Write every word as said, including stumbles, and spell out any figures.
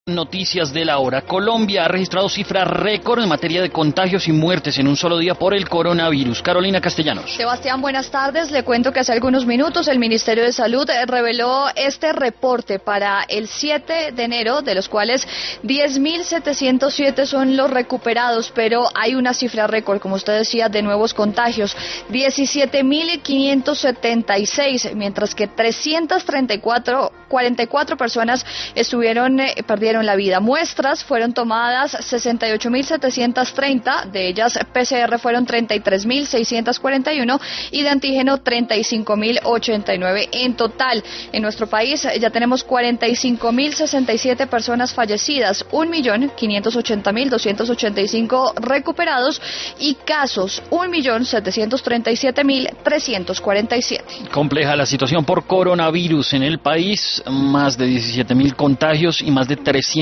Noticias de la hora. Colombia ha registrado cifra récord en materia de contagios y muertes en un solo día por el coronavirus. Carolina Castellanos. Sebastián, buenas tardes. Le cuento que hace algunos minutos el Ministerio de Salud reveló este reporte para el siete de enero, de los cuales diez mil setecientos siete son los recuperados, pero hay una cifra récord, como usted decía, de nuevos contagios, diecisiete mil quinientos setenta y seis, mientras que trescientas treinta y cuatro, cuarenta y cuatro personas estuvieron, eh, perdieron la vida. Muestras fueron tomadas sesenta y ocho mil setecientos treinta, de ellas P C R fueron treinta y tres mil seiscientos cuarenta y uno y de antígeno treinta y cinco mil ochenta y nueve. En total, en nuestro país ya tenemos cuarenta y cinco mil sesenta y siete personas fallecidas, un millón quinientos ochenta mil doscientos ochenta y cinco recuperados y casos un millón setecientos treinta y siete mil trescientos cuarenta y siete. Compleja la situación por coronavirus en el país, más de diecisiete mil contagios y más de trescientos